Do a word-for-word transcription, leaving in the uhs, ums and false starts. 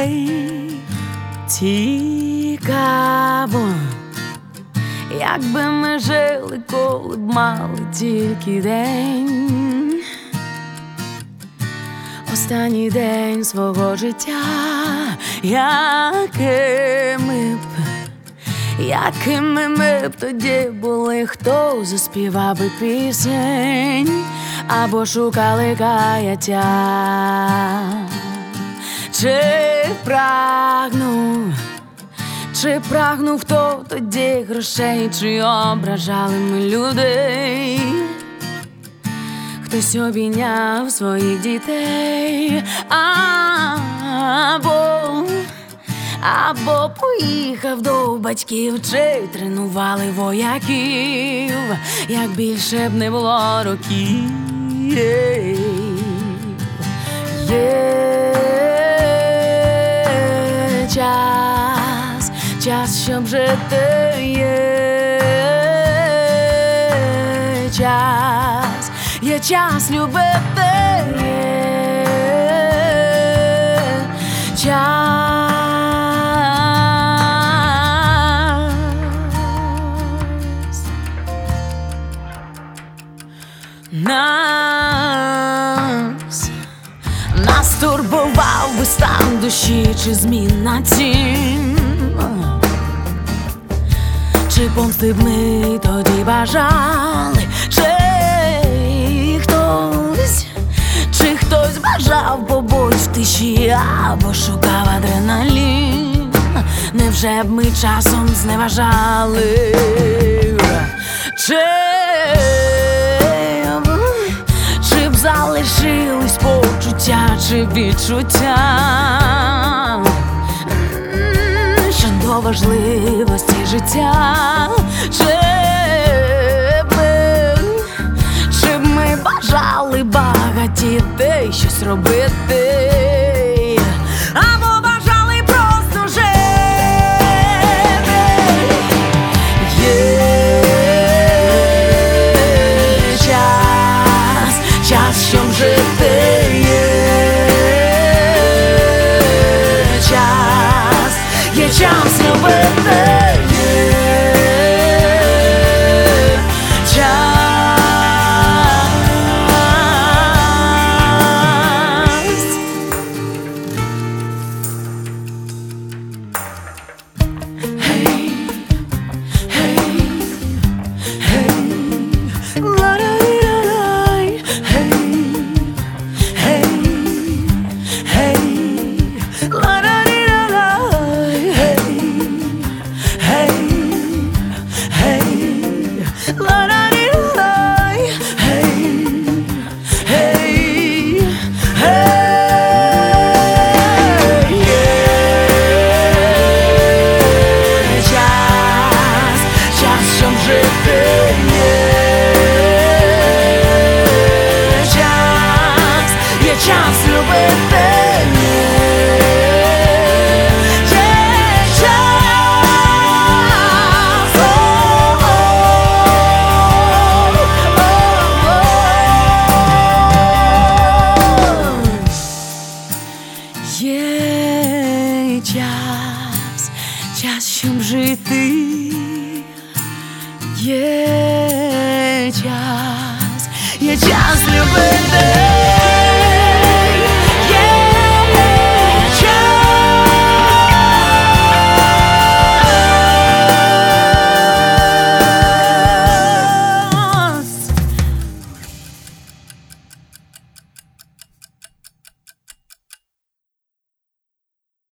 людей. Цікаво, якби ми жили, коли б мали тільки день, останній день свого життя, якими б, якими ми б тоді були, хто заспівав би пісень або шукали каяття. Чи прагнув, чи прагнув хто тоді грошей, чи ображали ми людей? Хтось обійняв своїх дітей, або, або поїхав до батьків, чи тренували вояків, як більше б не було років. Є час, час, щоб жити, є час, є час любити, є час. Нас, нас турбував би стан душі, чи змінна цін, чи помсти б ми тоді бажали, чи хтось, чи хтось бажав побуть в тиші, або шукав адреналін. Невже б ми часом зневажали? Чи, чи б залишились почуття, чи відчуття щодо важливості життя? Чи б, чи б ми бажали багатіти, щось робити, або бажали просто жити? Є час, час, щоб жити, є час, є час любити, є час. Hey, hey, hey, la-da-dee-da-da, hey, hey, hey, la-da-dee-da-da, hey, hey, hey, la-da-dee-da-da, hey, hey, hey, є час, час, щоб жити, є час, є час любити, є час, є час, час, щоб жити, є час, є час любити.